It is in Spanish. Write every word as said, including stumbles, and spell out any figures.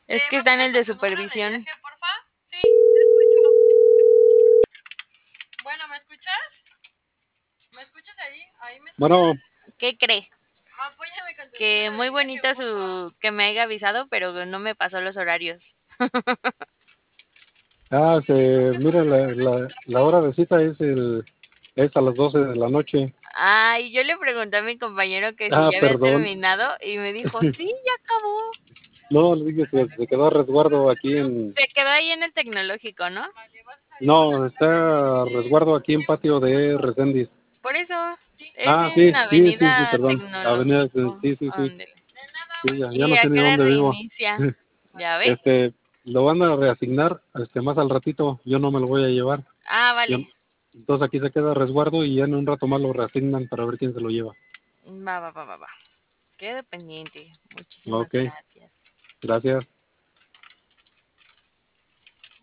Es que está en el de supervisión. Sí, te escucho. Bueno, ¿me escuchas? ¿Me escuchas ahí? ¿Ahí me escuchas? Bueno, ¿Qué cree? Apóyame con tu Que número muy de bonito viaje, porfa. su que me haya avisado, pero no me pasó los horarios. ah, este, mira, la, la, la hora de cita es el es a las doce de la noche. Ay, yo le pregunté a mi compañero que si Ah, ya había perdón. terminado y me dijo, sí, ya acabó. No, le dije que se quedó a resguardo aquí en... Se quedó ahí en el tecnológico, ¿no? No, está a resguardo aquí en patio de Reséndiz. Por eso es Ah, sí, en sí, sí, sí, Avenida perdón. Avenida, Tecnológico. sí, sí, sí. Ándele. Sí, ya, ya ¿Y no a sé ni qué hora dónde vivo. reinicia? ¿Ya ve? Este, lo van a reasignar este, más al ratito. Yo no me lo voy a llevar. Ah, Yo- vale. entonces aquí se queda a resguardo y ya en un rato más lo reasignan para ver quién se lo lleva. Va, va, va, va, va. Quedo pendiente. Muchísimas Ok, gracias. gracias.